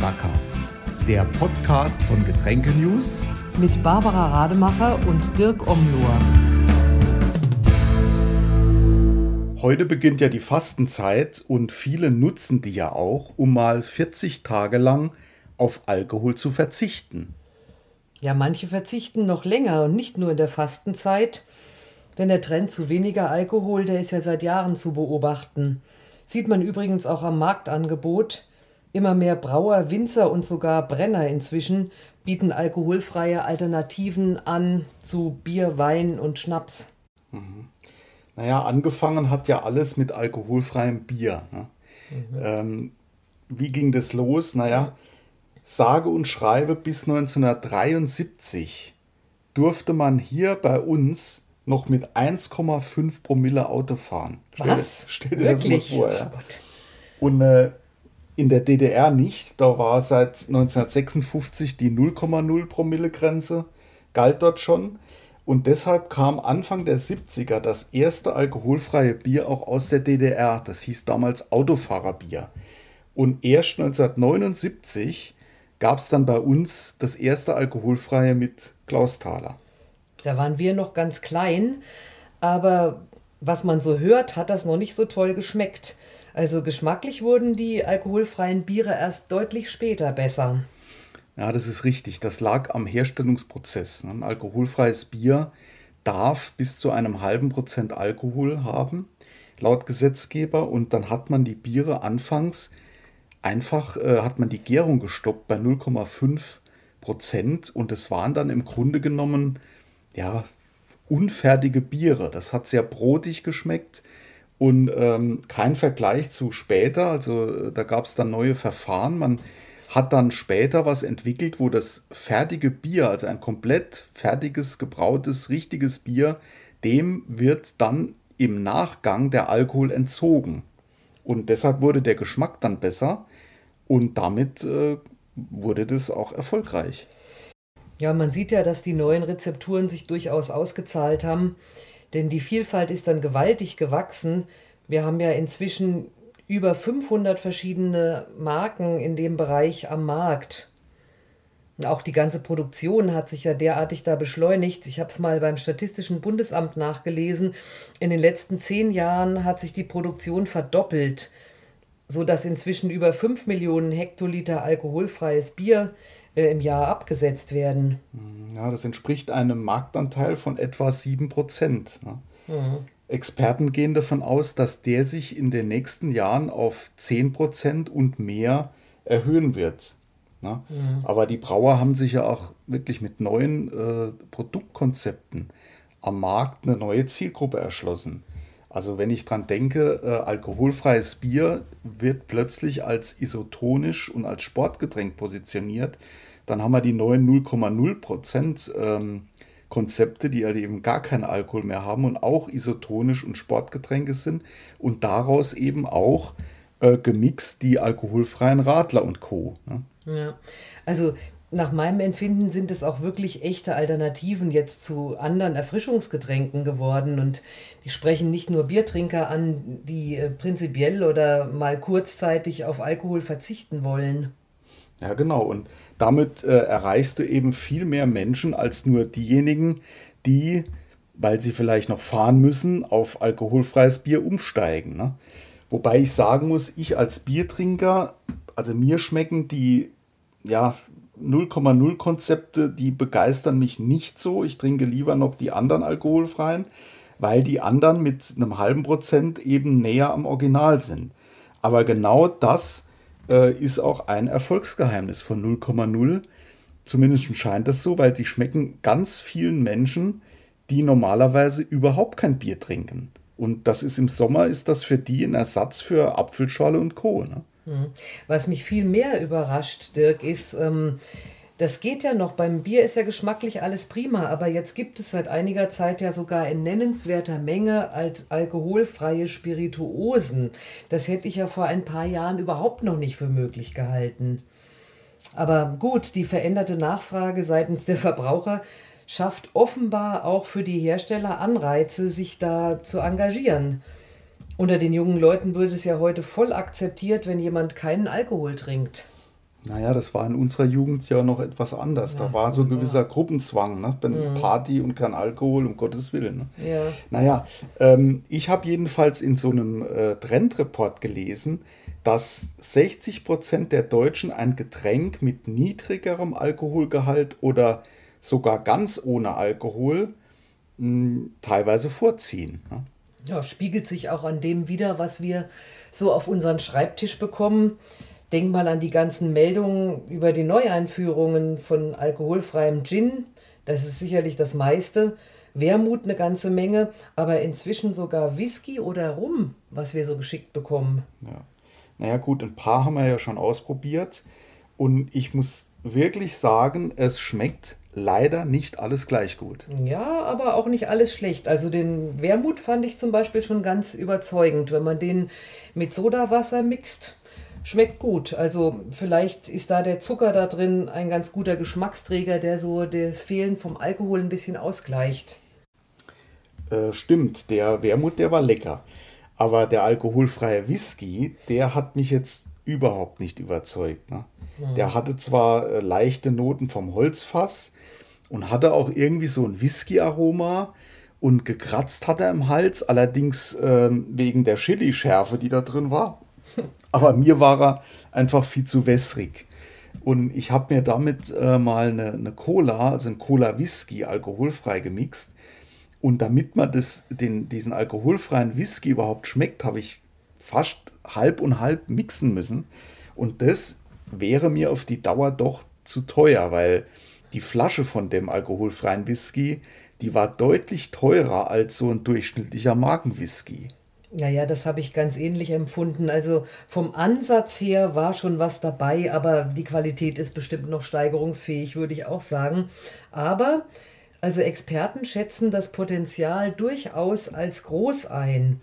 Geschmacker, der Podcast von Getränke News mit Barbara Rademacher und Dirk Omlohr. Heute beginnt ja die Fastenzeit und viele nutzen die ja auch, um mal 40 Tage lang auf Alkohol zu verzichten. Ja, manche verzichten noch länger und nicht nur in der Fastenzeit, denn der Trend zu weniger Alkohol, der ist ja seit Jahren zu beobachten. Sieht man übrigens auch am Marktangebot. Immer mehr Brauer, Winzer und sogar Brenner inzwischen bieten alkoholfreie Alternativen an zu Bier, Wein und Schnaps. Naja, angefangen hat ja alles mit alkoholfreiem Bier. Ne? Wie ging das los? Naja, sage und schreibe, bis 1973 durfte man hier bei uns noch mit 1,5 Promille Auto fahren. Was? Stell dir das mal Wirklich? vor. Ja. Oh Gott. Und in der DDR nicht. Da war seit 1956 die 0,0 Promille Grenze, galt dort schon. Und deshalb kam Anfang der 70er das erste alkoholfreie Bier auch aus der DDR. Das hieß damals Autofahrerbier. Und erst 1979 gab es dann bei uns das erste alkoholfreie mit Klausthaler. Da waren wir noch ganz klein, aber was man so hört, hat das noch nicht so toll geschmeckt. Also geschmacklich wurden die alkoholfreien Biere erst deutlich später besser. Ja, das ist richtig. Das lag am Herstellungsprozess. Ein alkoholfreies Bier darf bis zu einem halben Prozent Alkohol haben, laut Gesetzgeber. Und dann hat man die Biere anfangs hat man die Gärung gestoppt bei 0,5%. Und es waren dann im Grunde genommen, ja, unfertige Biere. Das hat sehr brotig geschmeckt. Und kein Vergleich zu später, also da gab es dann neue Verfahren. Man hat dann später was entwickelt, wo das fertige Bier, also ein komplett fertiges, gebrautes, richtiges Bier, dem wird dann im Nachgang der Alkohol entzogen. Und deshalb wurde der Geschmack dann besser und damit wurde das auch erfolgreich. Ja, man sieht ja, dass die neuen Rezepturen sich durchaus ausgezahlt haben, denn die Vielfalt ist dann gewaltig gewachsen. Wir haben ja inzwischen über 500 verschiedene Marken in dem Bereich am Markt. Und auch die ganze Produktion hat sich ja derartig da beschleunigt. Ich habe es mal beim Statistischen Bundesamt nachgelesen. In den letzten 10 Jahren hat sich die Produktion verdoppelt, sodass inzwischen über 5 Millionen Hektoliter alkoholfreies Bier im Jahr abgesetzt werden. Ja, das entspricht einem Marktanteil von etwa 7%. Ne? Experten gehen davon aus, dass der sich in den nächsten Jahren auf 10% und mehr erhöhen wird. Ne? Aber die Brauer haben sich ja auch wirklich mit neuen Produktkonzepten am Markt eine neue Zielgruppe erschlossen. Also wenn ich dran denke, alkoholfreies Bier wird plötzlich als isotonisch und als Sportgetränk positioniert, dann haben wir die neuen 0,0% Konzepte, die halt eben gar keinen Alkohol mehr haben und auch isotonisch und Sportgetränke sind und daraus eben auch gemixt die alkoholfreien Radler und Co. Ne? Ja, also nach meinem Empfinden sind es auch wirklich echte Alternativen jetzt zu anderen Erfrischungsgetränken geworden und die sprechen nicht nur Biertrinker an, die prinzipiell oder mal kurzzeitig auf Alkohol verzichten wollen. Ja, genau. Und damit erreichst du eben viel mehr Menschen als nur diejenigen, die, weil sie vielleicht noch fahren müssen, auf alkoholfreies Bier umsteigen. Ne? Wobei ich sagen muss, ich als Biertrinker, also mir schmecken die 0,0 Konzepte, die begeistern mich nicht so. Ich trinke lieber noch die anderen alkoholfreien, weil die anderen mit einem halben Prozent eben näher am Original sind. Aber genau das ist auch ein Erfolgsgeheimnis von 0,0. Zumindest scheint das so, weil die schmecken ganz vielen Menschen, die normalerweise überhaupt kein Bier trinken. Und das ist im Sommer, ist das für die ein Ersatz für Apfelschorle und Co. Ne? Was mich viel mehr überrascht, Dirk, ist, das geht ja noch. Beim Bier ist ja geschmacklich alles prima, aber jetzt gibt es seit einiger Zeit ja sogar in nennenswerter Menge alkoholfreie Spirituosen. Das hätte ich ja vor ein paar Jahren überhaupt noch nicht für möglich gehalten. Aber gut, die veränderte Nachfrage seitens der Verbraucher schafft offenbar auch für die Hersteller Anreize, sich da zu engagieren. Unter den jungen Leuten wird es ja heute voll akzeptiert, wenn jemand keinen Alkohol trinkt. Naja, das war in unserer Jugend ja noch etwas anders. Da Ja, war so ein wohl gewisser wahr. Gruppenzwang, ne? Wenn Party und kein Alkohol, um Gottes Willen. Ne? Ja. Naja, ich habe jedenfalls in so einem Trendreport gelesen, dass 60% der Deutschen ein Getränk mit niedrigerem Alkoholgehalt oder sogar ganz ohne Alkohol teilweise vorziehen. Ne? Ja, spiegelt sich auch an dem wider, was wir so auf unseren Schreibtisch bekommen. Denk mal an die ganzen Meldungen über die Neueinführungen von alkoholfreiem Gin. Das ist sicherlich das meiste. Wermut eine ganze Menge, aber inzwischen sogar Whisky oder Rum, was wir so geschickt bekommen. Ja. Naja gut, ein paar haben wir ja schon ausprobiert und ich muss wirklich sagen, es schmeckt leider nicht alles gleich gut. Ja, aber auch nicht alles schlecht. Also den Wermut fand ich zum Beispiel schon ganz überzeugend. Wenn man den mit Sodawasser mixt, schmeckt gut. Also vielleicht ist da der Zucker da drin ein ganz guter Geschmacksträger, der so das Fehlen vom Alkohol ein bisschen ausgleicht. Stimmt, der Wermut, der war lecker. Aber der alkoholfreie Whisky, der hat mich jetzt überhaupt nicht überzeugt. Ne? Der hatte zwar leichte Noten vom Holzfass und hatte auch irgendwie so ein Whisky-Aroma und gekratzt hat er im Hals, allerdings wegen der Chili-Schärfe, die da drin war. Aber mir war er einfach viel zu wässrig. Und ich habe mir damit mal eine Cola, also ein Cola-Whisky, alkoholfrei gemixt. Und damit man diesen alkoholfreien Whisky überhaupt schmeckt, habe ich fast halb und halb mixen müssen. Und das wäre mir auf die Dauer doch zu teuer, weil die Flasche von dem alkoholfreien Whisky, die war deutlich teurer als so ein durchschnittlicher Markenwhisky. Naja, das habe ich ganz ähnlich empfunden. Also vom Ansatz her war schon was dabei, aber die Qualität ist bestimmt noch steigerungsfähig, würde ich auch sagen. Aber also Experten schätzen das Potenzial durchaus als groß ein.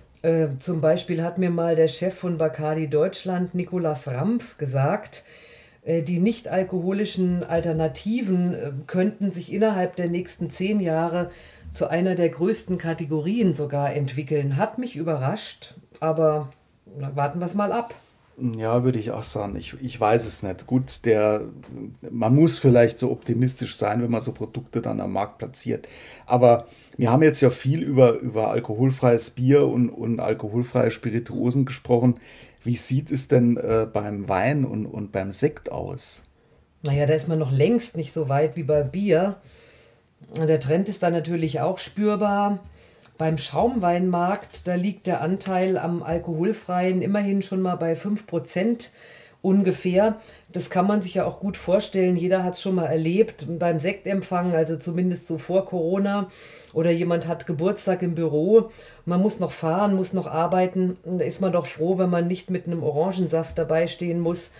Zum Beispiel hat mir mal der Chef von Bacardi Deutschland, Nicolas Rampf, gesagt, die nicht-alkoholischen Alternativen könnten sich innerhalb der nächsten 10 Jahre zu einer der größten Kategorien sogar entwickeln. Hat mich überrascht, aber na, warten wir es mal ab. Ja, würde ich auch sagen. Ich weiß es nicht. Gut, man muss vielleicht so optimistisch sein, wenn man so Produkte dann am Markt platziert. Aber wir haben jetzt ja viel über alkoholfreies Bier und alkoholfreie Spirituosen gesprochen. Wie sieht es denn beim Wein und beim Sekt aus? Naja, da ist man noch längst nicht so weit wie bei Bier. Der Trend ist da natürlich auch spürbar. Beim Schaumweinmarkt, da liegt der Anteil am alkoholfreien immerhin schon mal bei 5% ungefähr. Das kann man sich ja auch gut vorstellen. Jeder hat es schon mal erlebt beim Sektempfang, also zumindest so vor Corona. Oder jemand hat Geburtstag im Büro. Man muss noch fahren, muss noch arbeiten. Da ist man doch froh, wenn man nicht mit einem Orangensaft dabei stehen muss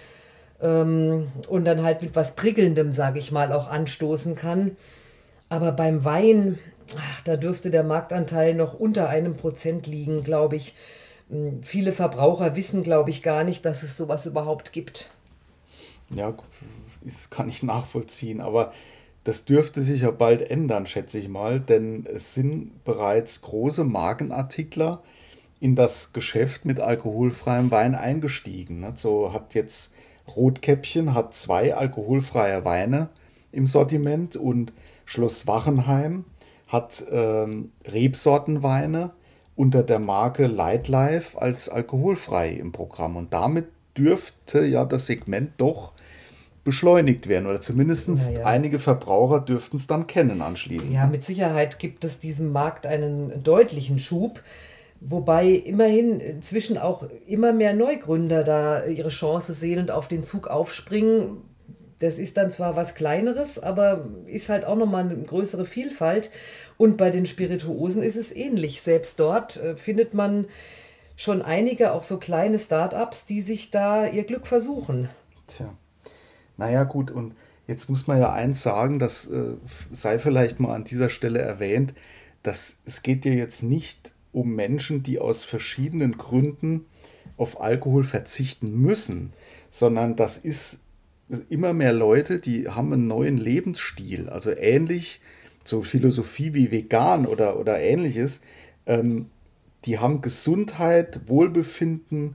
und dann halt mit was Prickelndem, sage ich mal, auch anstoßen kann. Aber beim Wein, ach, da dürfte der Marktanteil noch unter 1% liegen, glaube ich. Viele Verbraucher wissen, glaube ich, gar nicht, dass es sowas überhaupt gibt. Ja, das kann ich nachvollziehen, aber das dürfte sich ja bald ändern, schätze ich mal, denn es sind bereits große Markenartikler in das Geschäft mit alkoholfreiem Wein eingestiegen. Ne? So hat jetzt Rotkäppchen hat zwei alkoholfreie Weine im Sortiment und Schloss Wachenheim hat Rebsortenweine unter der Marke Lightlife als alkoholfrei im Programm. Und damit dürfte ja das Segment doch beschleunigt werden oder zumindest Naja, einige Verbraucher dürften es dann kennen anschließend. ja, Ne? mit Sicherheit gibt es diesem Markt einen deutlichen Schub, wobei immerhin inzwischen auch immer mehr Neugründer da ihre Chance sehen und auf den Zug aufspringen. Das ist dann zwar was Kleineres, aber ist halt auch nochmal eine größere Vielfalt. Und bei den Spirituosen ist es ähnlich. Selbst dort findet man schon einige, auch so kleine Start-ups, die sich da ihr Glück versuchen. Tja, naja gut, und jetzt muss man ja eins sagen, das sei vielleicht mal an dieser Stelle erwähnt, dass es geht ja jetzt nicht um Menschen, die aus verschiedenen Gründen auf Alkohol verzichten müssen, sondern das ist immer mehr Leute, die haben einen neuen Lebensstil, also ähnlich so Philosophie wie vegan oder ähnliches. Die haben Gesundheit, Wohlbefinden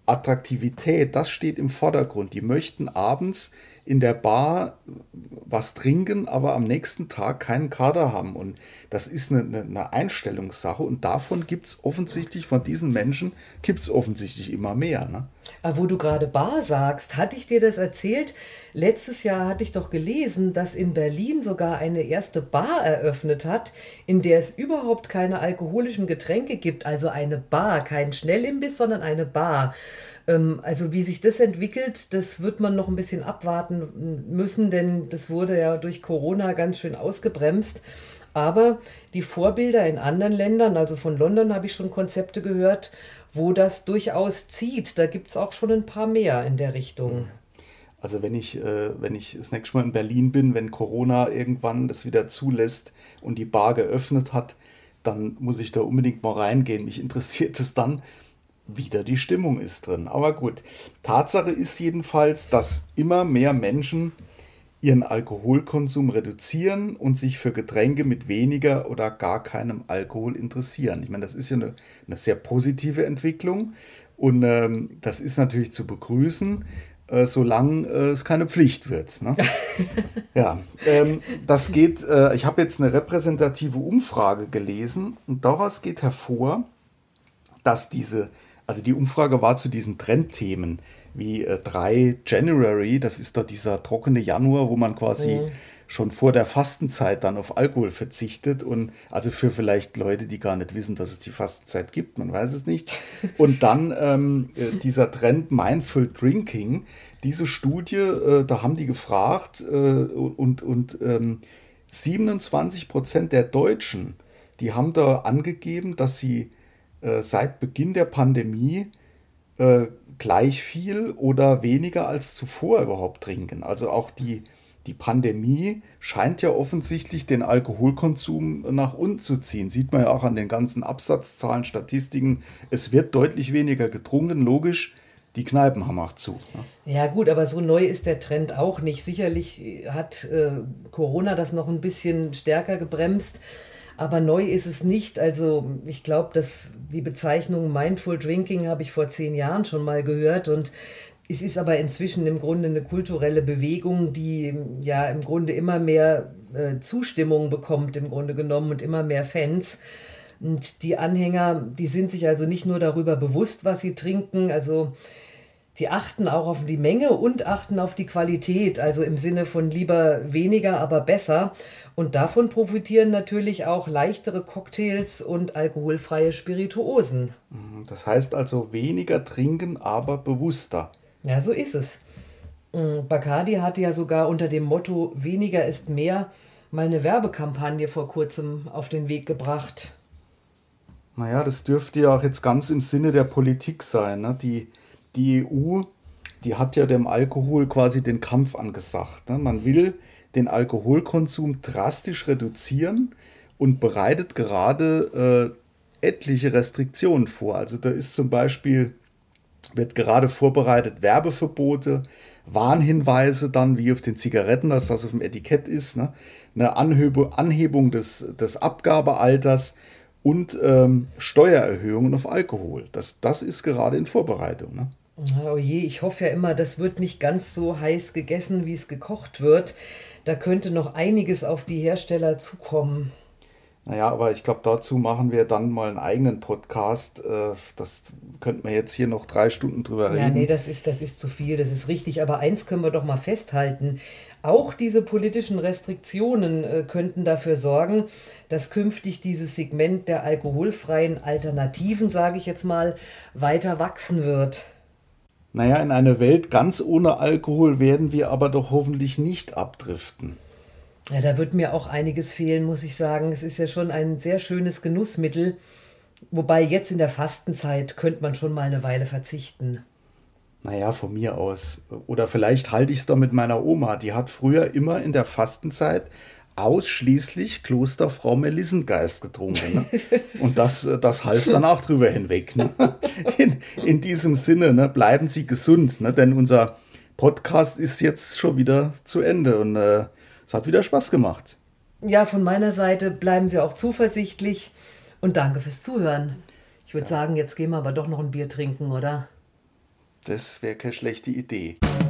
Attraktivität, das steht im Vordergrund. Die möchten abends in der Bar was trinken, aber am nächsten Tag keinen Kater haben. Und das ist eine Einstellungssache. Und davon gibt es offensichtlich, von diesen Menschen gibt es offensichtlich immer mehr. Ne? Aber wo du gerade Bar sagst, hatte ich dir das erzählt? Letztes Jahr hatte ich doch gelesen, dass in Berlin sogar eine erste Bar eröffnet hat, in der es überhaupt keine alkoholischen Getränke gibt. Also eine Bar, kein Schnellimbiss, sondern eine Bar. Also wie sich das entwickelt, das wird man noch ein bisschen abwarten müssen, denn das wurde ja durch Corona ganz schön ausgebremst. Aber die Vorbilder in anderen Ländern, also von London habe ich schon Konzepte gehört, wo das durchaus zieht. Da gibt es auch schon ein paar mehr in der Richtung. Also wenn ich das nächste Mal in Berlin bin, wenn Corona irgendwann das wieder zulässt und die Bar geöffnet hat, dann muss ich da unbedingt mal reingehen. Mich interessiert es dann, wie da die Stimmung ist drin. Aber gut, Tatsache ist jedenfalls, dass immer mehr Menschen ihren Alkoholkonsum reduzieren und sich für Getränke mit weniger oder gar keinem Alkohol interessieren. Ich meine, das ist ja eine sehr positive Entwicklung und das ist natürlich zu begrüßen, solange es keine Pflicht wird. Ne? Ja, das geht, ich habe jetzt eine repräsentative Umfrage gelesen und daraus geht hervor, dass also die Umfrage war zu diesen Trendthemen wie 3 January, das ist doch dieser trockene Januar, wo man quasi schon vor der Fastenzeit dann auf Alkohol verzichtet und also für vielleicht Leute, die gar nicht wissen, dass es die Fastenzeit gibt, man weiß es nicht. Und dann dieser Trend Mindful Drinking, diese Studie, da haben die gefragt und 27% der Deutschen, die haben da angegeben, dass sie seit Beginn der Pandemie gleich viel oder weniger als zuvor überhaupt trinken. Also auch die Pandemie scheint ja offensichtlich den Alkoholkonsum nach unten zu ziehen. Sieht man ja auch an den ganzen Absatzzahlen, Statistiken. Es wird deutlich weniger getrunken, logisch. Die Kneipen haben auch zu. Ne? Ja gut, aber so neu ist der Trend auch nicht. Sicherlich hat Corona das noch ein bisschen stärker gebremst. Aber neu ist es nicht. Also ich glaube, dass die Bezeichnung Mindful Drinking habe ich vor 10 Jahren schon mal gehört. Und es ist aber inzwischen im Grunde eine kulturelle Bewegung, die ja im Grunde immer mehr Zustimmung bekommt, im Grunde genommen, und immer mehr Fans. Und die Anhänger, die sind sich also nicht nur darüber bewusst, was sie trinken, also die achten auch auf die Menge und achten auf die Qualität, also im Sinne von lieber weniger, aber besser. Und davon profitieren natürlich auch leichtere Cocktails und alkoholfreie Spirituosen. Das heißt also weniger trinken, aber bewusster. Ja, so ist es. Bacardi hatte ja sogar unter dem Motto Weniger ist mehr mal eine Werbekampagne vor kurzem auf den Weg gebracht. Naja, das dürfte ja auch jetzt ganz im Sinne der Politik sein. Ne? Die EU, die hat ja dem Alkohol quasi den Kampf angesagt. Ne? Man will den Alkoholkonsum drastisch reduzieren und bereitet gerade etliche Restriktionen vor. Also da ist zum Beispiel, wird gerade vorbereitet Werbeverbote, Warnhinweise dann wie auf den Zigaretten, dass das auf dem Etikett ist, ne? Eine Anhebung des Abgabealters und Steuererhöhungen auf Alkohol. Das ist gerade in Vorbereitung. Ne? Oh je, ich hoffe ja immer, das wird nicht ganz so heiß gegessen, wie es gekocht wird. Da könnte noch einiges auf die Hersteller zukommen. Naja, aber ich glaube, dazu machen wir dann mal einen eigenen Podcast. Das könnten wir jetzt hier noch 3 Stunden drüber Ja, nee, reden. das ist zu viel, das ist richtig. Aber eins können wir doch mal festhalten. Auch diese politischen Restriktionen könnten dafür sorgen, dass künftig dieses Segment der alkoholfreien Alternativen, sage ich jetzt mal, weiter wachsen wird. Naja, in eine Welt ganz ohne Alkohol werden wir aber doch hoffentlich nicht abdriften. Ja, da wird mir auch einiges fehlen, muss ich sagen. Es ist ja schon ein sehr schönes Genussmittel. Wobei jetzt in der Fastenzeit könnte man schon mal eine Weile verzichten. Naja, von mir aus. Oder vielleicht halte ich es doch mit meiner Oma. Die hat früher immer in der Fastenzeit ausschließlich Klosterfrau Melissengeist getrunken. Ne? Und das half dann auch drüber hinweg. Ne? In diesem Sinne, ne, bleiben Sie gesund, ne? Denn unser Podcast ist jetzt schon wieder zu Ende und es hat wieder Spaß gemacht. Ja, von meiner Seite bleiben Sie auch zuversichtlich und danke fürs Zuhören. Ich würde sagen, jetzt gehen wir aber doch noch ein Bier trinken, oder? Das wäre keine schlechte Idee.